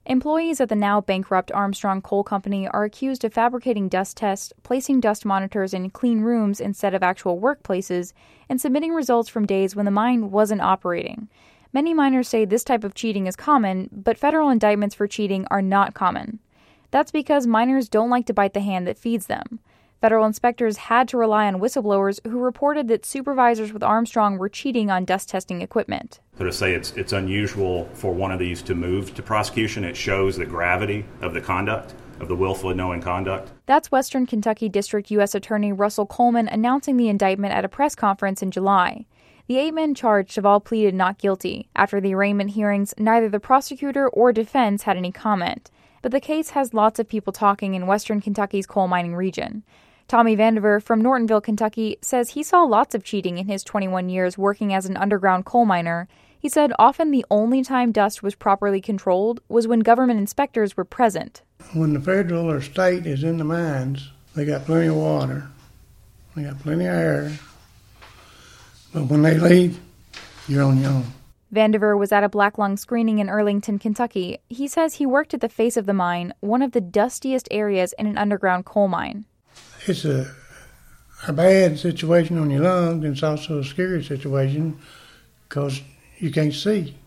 Employees at the now bankrupt Armstrong Coal Company are accused of fabricating dust tests, placing dust monitors in clean rooms instead of actual workplaces, and submitting results from days when the mine wasn't operating. Many miners say this type of cheating is common, but federal indictments for cheating are not common. That's because miners don't like to bite the hand that feeds them. Federal inspectors had to rely on whistleblowers who reported that supervisors with Armstrong were cheating on dust testing equipment. So to say it's unusual for one of these to move to prosecution, it shows the gravity of the conduct, of the willful and knowing conduct. That's Western Kentucky District U.S. Attorney Russell Coleman announcing the indictment at a press conference in July. The 8 men charged have all pleaded not guilty. After the arraignment hearings, neither the prosecutor or defense had any comment. But the case has lots of people talking in Western Kentucky's coal mining region. Tommy Vandiver from Nortonville, Kentucky, says he saw lots of cheating in his 21 years working as an underground coal miner. He said often the only time dust was properly controlled was when government inspectors were present. When the federal or state is in the mines, they got plenty of water, they got plenty of air, but when they leave, you're on your own. Vandiver was at a black lung screening in Arlington, Kentucky. He says he worked at the face of the mine, one of the dustiest areas in an underground coal mine. It's a bad situation on your lungs, and it's also a scary situation because you can't see.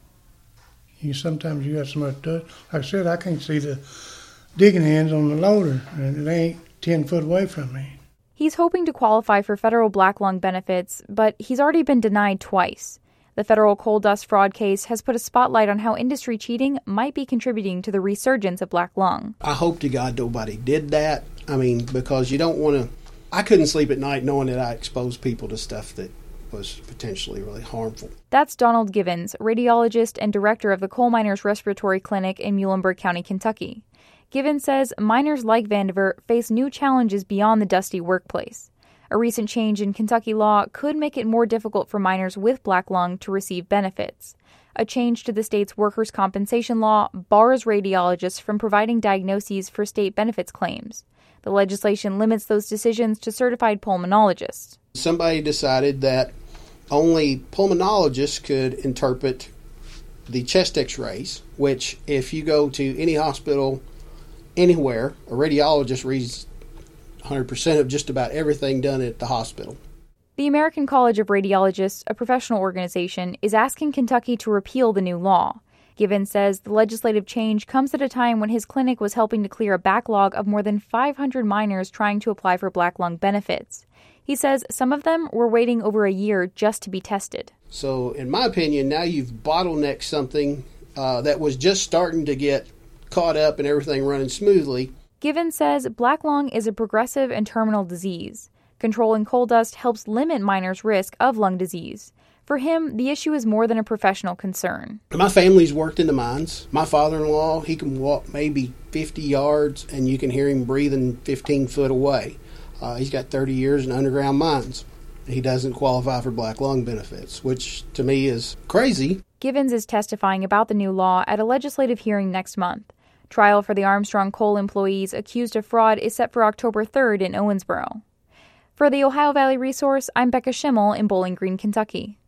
Sometimes you got so much dust. Like I said, I can't see the digging hands on the loader, and it ain't 10 foot away from me. He's hoping to qualify for federal black lung benefits, but he's already been denied twice. The federal coal dust fraud case has put a spotlight on how industry cheating might be contributing to the resurgence of black lung. I hope to God nobody did that. Because you don't want to... I couldn't sleep at night knowing that I exposed people to stuff that was potentially really harmful. That's Donald Givens, radiologist and director of the Coal Miners Respiratory Clinic in Muhlenberg County, Kentucky. Givens says miners like Vandiver face new challenges beyond the dusty workplace. A recent change in Kentucky law could make it more difficult for miners with black lung to receive benefits. A change to the state's workers' compensation law bars radiologists from providing diagnoses for state benefits claims. The legislation limits those decisions to certified pulmonologists. Somebody decided that only pulmonologists could interpret the chest x-rays, which if you go to any hospital anywhere, a radiologist reads 100% of just about everything done at the hospital. The American College of Radiologists, a professional organization, is asking Kentucky to repeal the new law. Givens says the legislative change comes at a time when his clinic was helping to clear a backlog of more than 500 miners trying to apply for black lung benefits. He says some of them were waiting over a year just to be tested. So, in my opinion, now you've bottlenecked something that was just starting to get caught up and everything running smoothly. Givens says black lung is a progressive and terminal disease. Controlling coal dust helps limit miners' risk of lung disease. For him, the issue is more than a professional concern. My family's worked in the mines. My father-in-law, he can walk maybe 50 yards and you can hear him breathing 15 foot away. He's got 30 years in underground mines. He doesn't qualify for black lung benefits, which to me is crazy. Givens is testifying about the new law at a legislative hearing next month. Trial for the Armstrong coal employees accused of fraud is set for October 3rd in Owensboro. For the Ohio Valley Resource, I'm Becca Schimmel in Bowling Green, Kentucky.